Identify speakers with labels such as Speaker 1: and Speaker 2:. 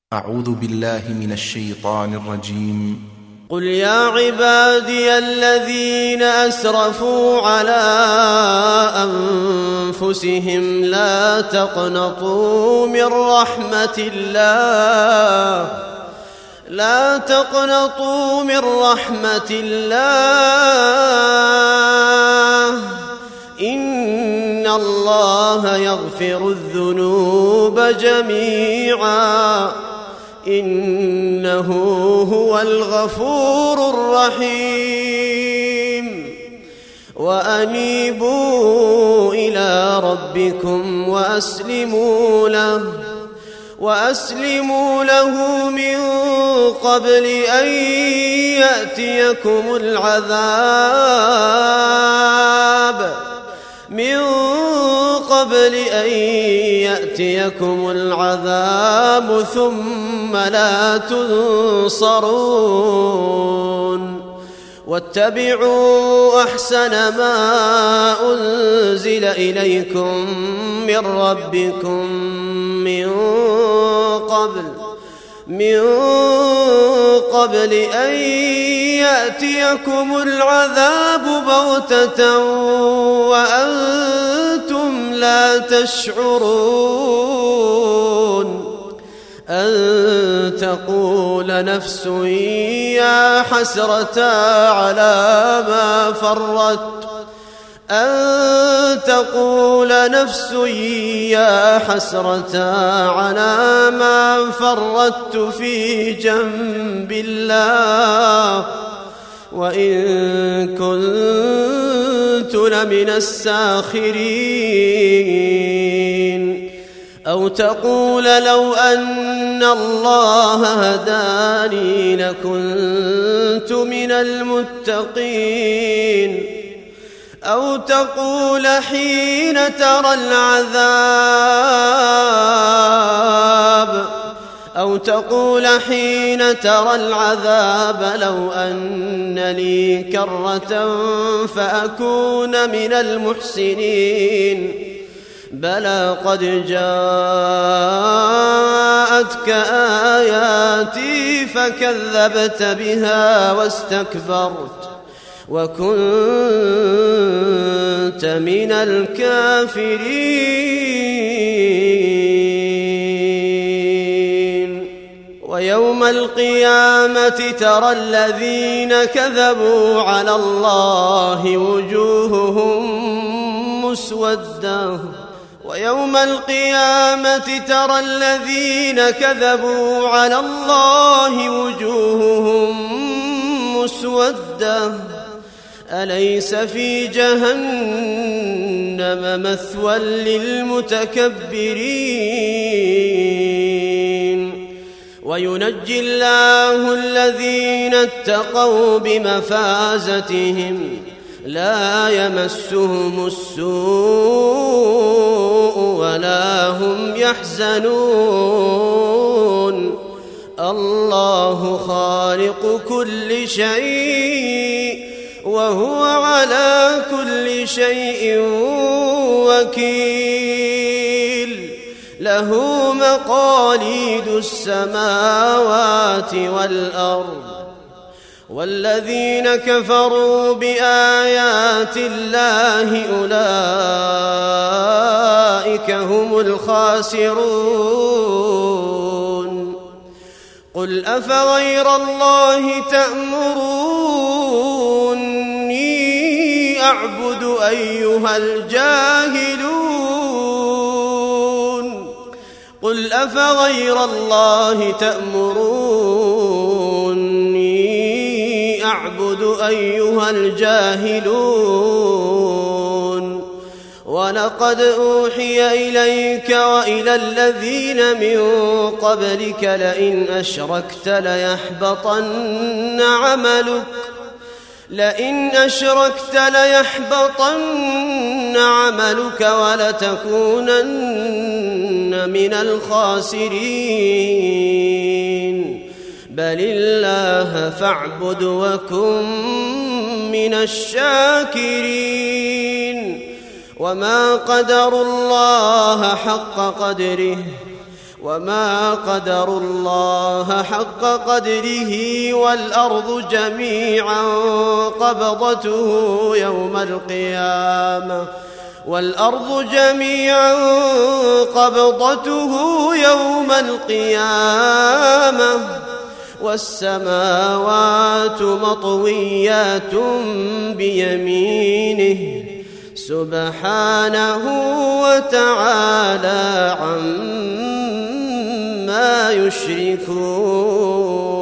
Speaker 1: أعوذ بالله من الشيطان الرجيم.
Speaker 2: قل يا عبادي الذين أسرفوا على أنفسهم لا تقنطوا من رحمة الله إن الله يغفر الذنوب جميعا إنه هو الغفور الرحيم وأنيبوا إلى ربكم وأسلموا له من قبل أن يأتيكم العذاب ثم لا تنصرون واتبعوا أحسن ما أنزل إليكم من ربكم من قبل أن يأتيكم العذاب بغتة وأنتم لا تشعرون أن تقول نفس يا حسرة على ما فرطت في جنب الله وإن كنت لمن الساخرين أو تقول لو أن الله هداني لكنت من المتقين أو تقول حين ترى العذاب لو أن لي كرة فأكون من المحسنين بلى قد جاءتك آياتي فكذبت بها واستكبرت وكنت من الكافرين ويوم القيامة ترى الذين كذبوا على الله وجوههم مسودة أليس في جهنم مثوى للمتكبرين وينجي الله الذين اتقوا بمفازتهم لا يمسهم السوء ولا هم يحزنون الله خالق كل شيء وهو على كل شيء وكيل له مقاليد السماوات والأرض والذين كفروا بآيات الله أولئك هم الخاسرون قل أفغير الله تأمروني أعبد أيها الجاهلون ولقد أوحي إليك وإلى الذين من قبلك لئن أشركت ليحبطن عملك ولتكونن من الخاسرين بل الله فاعبد وكن من الشاكرين وما قدروا الله حق قدره وما قدروا الله حق قدره والأرض جميعا قبضته يوم القيامة والسماوات مطويات بيمينه سبحانه وتعالى عما يشركون.